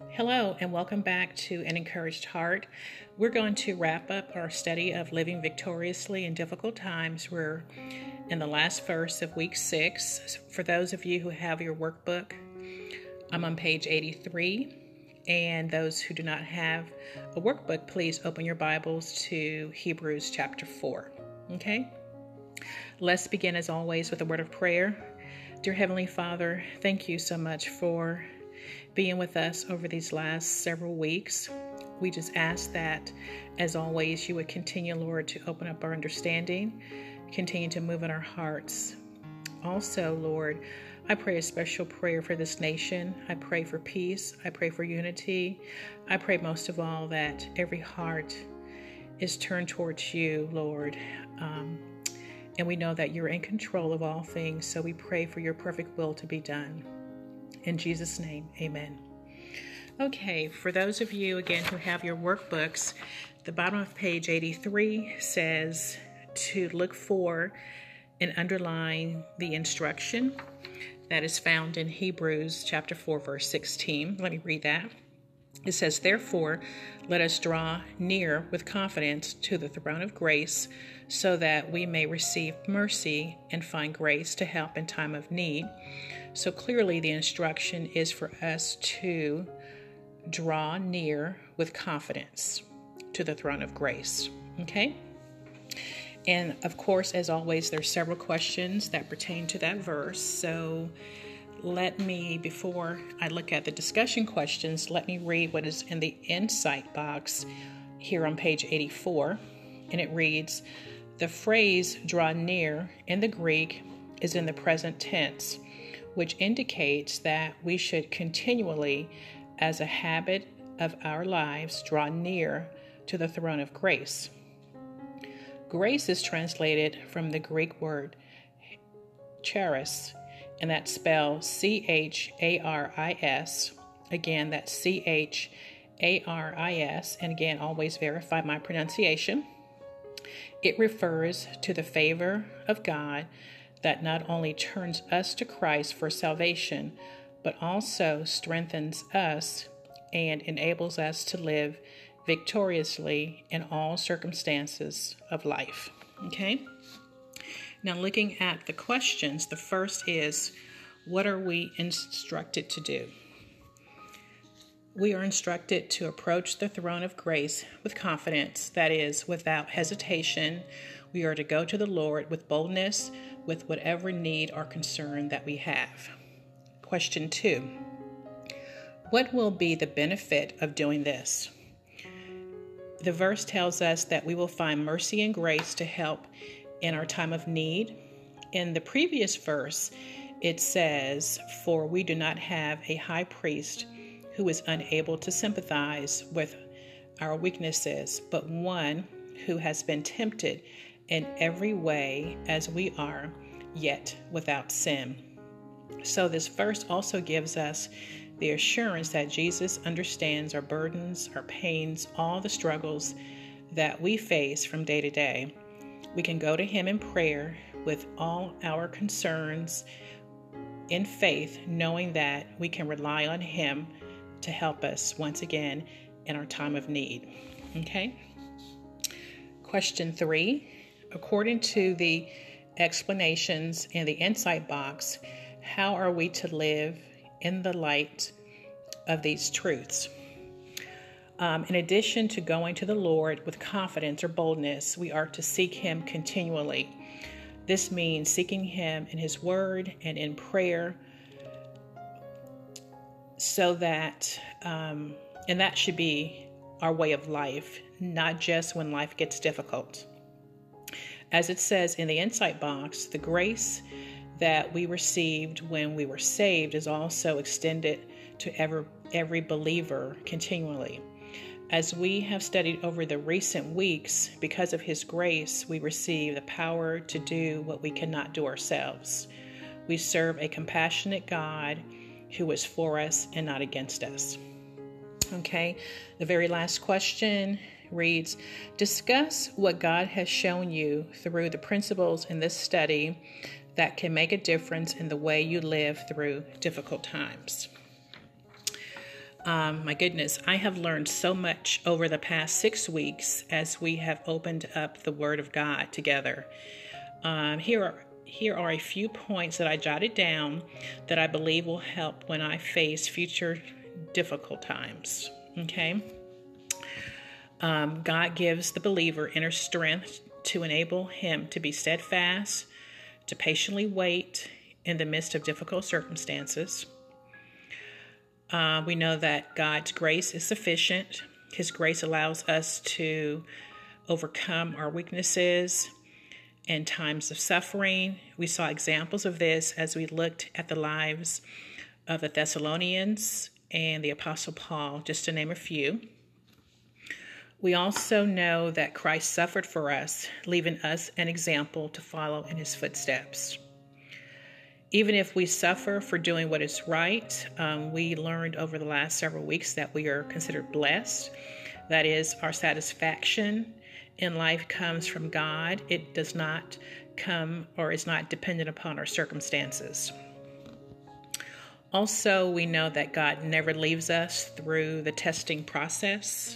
Hello, and welcome back to An Encouraged Heart. We're going to wrap up our study of living victoriously in difficult times. We're in the last verse of week 6. For those of you who have your workbook, I'm on page 83. And those who do not have a workbook, please open your Bibles to Hebrews chapter 4. Okay? Let's begin as always with a word of prayer. Dear Heavenly Father, thank you so much for being with us over these last several weeks. We just ask that, as always, you would continue, Lord, to open up our understanding, continue to move in our hearts. Also, Lord, I pray a special prayer for this nation. I pray for peace. I pray for unity. I pray most of all that every heart is turned towards you, Lord. And we know that you're in control of all things, so we pray for your perfect will to be done. In Jesus' name, amen. Okay, for those of you, again, who have your workbooks, the bottom of page 83 says to look for and underline the instruction that is found in Hebrews chapter 4, verse 16. Let me read that. It says, "Therefore, let us draw near with confidence to the throne of grace, so that we may receive mercy and find grace to help in time of need." So clearly the instruction is for us to draw near with confidence to the throne of grace. Okay? And of course, as always, there's several questions that pertain to that verse. So let me, before I look at the discussion questions, let me read what is in the insight box here on page 84. And it reads, "The phrase draw near in the Greek is in the present tense, which indicates that we should continually, as a habit of our lives, draw near to the throne of grace." Grace is translated from the Greek word charis, and that's spelled C-H-A-R-I-S. Again, that's C-H-A-R-I-S, and again, always verify my pronunciation. It refers to the favor of God that not only turns us to Christ for salvation, but also strengthens us and enables us to live victoriously in all circumstances of life. Okay? Now, looking at the questions, the first is, what are we instructed to do? We are instructed to approach the throne of grace with confidence, that is, without hesitation. We are to go to the Lord with boldness, with whatever need or concern that we have. Question 2. What will be the benefit of doing this? The verse tells us that we will find mercy and grace to help in our time of need. In the previous verse, it says, "For we do not have a high priest who is unable to sympathize with our weaknesses, but one who has been tempted in every way as we are, yet without sin." So this verse also gives us the assurance that Jesus understands our burdens, our pains, all the struggles that we face from day to day. We can go to him in prayer with all our concerns in faith, knowing that we can rely on him to help us once again in our time of need. Okay? Question 3. According to the explanations in the insight box, how are we to live in the light of these truths? In addition to going to the Lord with confidence or boldness, we are to seek him continually. This means seeking him in his word and in prayer, so that, and that should be our way of life, not just when life gets difficult. As it says in the insight box, the grace that we received when we were saved is also extended to every believer continually. As we have studied over the recent weeks, because of his grace, we receive the power to do what we cannot do ourselves. We serve a compassionate God who is for us and not against us. Okay, the very last question reads, discuss what God has shown you through the principles in this study that can make a difference in the way you live through difficult times. My goodness, I have learned so much over the past 6 weeks as we have opened up the Word of God together. Here are a few points that I jotted down that I believe will help when I face future difficult times. Okay? God gives the believer inner strength to enable him to be steadfast, to patiently wait in the midst of difficult circumstances. We know that God's grace is sufficient. His grace allows us to overcome our weaknesses in times of suffering. We saw examples of this as we looked at the lives of the Thessalonians and the Apostle Paul, just to name a few. We also know that Christ suffered for us, leaving us an example to follow in his footsteps. Even if we suffer for doing what is right, we learned over the last several weeks that we are considered blessed. That is, our satisfaction in life comes from God. It does not come or is not dependent upon our circumstances. Also, we know that God never leaves us through the testing process.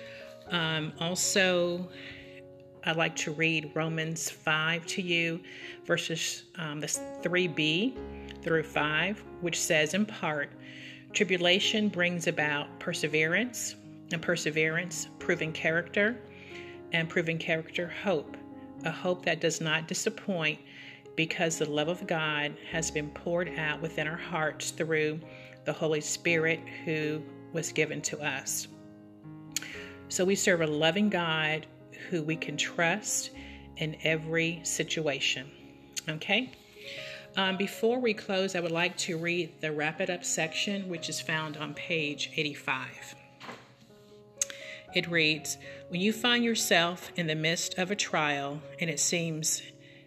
I'd like to read Romans 5 to you, verses 3b through 5, which says in part, tribulation brings about perseverance, and perseverance, proving character, and proving character, hope, a hope that does not disappoint because the love of God has been poured out within our hearts through the Holy Spirit who was given to us. So we serve a loving God who we can trust in every situation. Okay? Before we close, I would like to read the Wrap It Up section, which is found on page 85. It reads, when you find yourself in the midst of a trial and it seems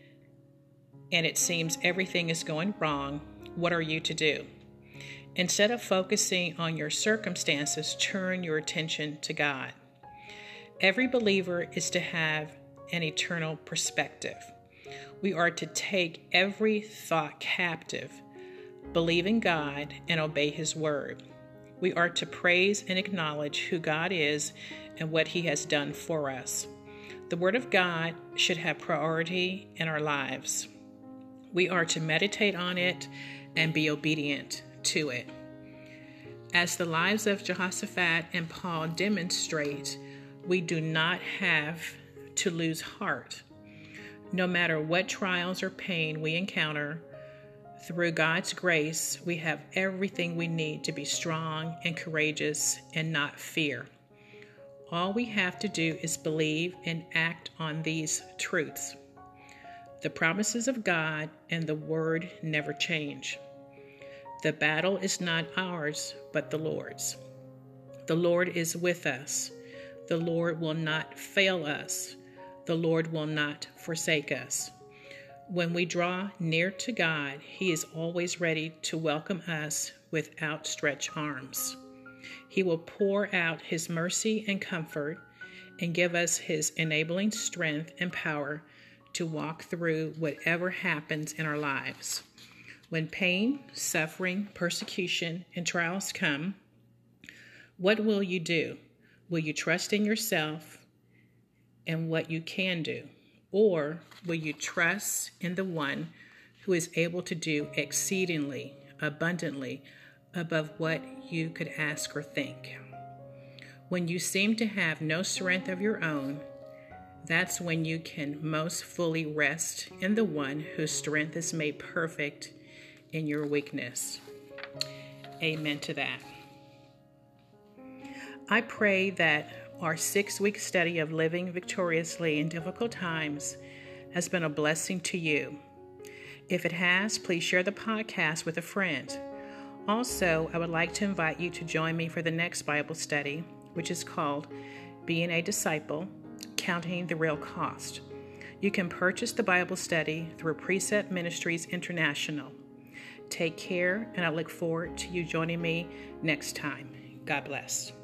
everything is going wrong, what are you to do? Instead of focusing on your circumstances, turn your attention to God. Every believer is to have an eternal perspective. We are to take every thought captive, believe in God, and obey his word. We are to praise and acknowledge who God is and what he has done for us. The word of God should have priority in our lives. We are to meditate on it and be obedient to it. As the lives of Jehoshaphat and Paul demonstrate, we do not have to lose heart. No matter what trials or pain we encounter, through God's grace, we have everything we need to be strong and courageous and not fear. All we have to do is believe and act on these truths. The promises of God and the word never change. The battle is not ours, but the Lord's. The Lord is with us. The Lord will not fail us. The Lord will not forsake us. When we draw near to God, he is always ready to welcome us with outstretched arms. He will pour out his mercy and comfort and give us his enabling strength and power to walk through whatever happens in our lives. When pain, suffering, persecution, and trials come, what will you do? Will you trust in yourself and what you can do? Or will you trust in the one who is able to do exceedingly, abundantly, above what you could ask or think? When you seem to have no strength of your own, that's when you can most fully rest in the one whose strength is made perfect in your weakness. Amen to that. I pray that our 6-week study of living victoriously in difficult times has been a blessing to you. If it has, please share the podcast with a friend. Also, I would like to invite you to join me for the next Bible study, which is called Being a Disciple, Counting the Real Cost. You can purchase the Bible study through Precept Ministries International. Take care, and I look forward to you joining me next time. God bless.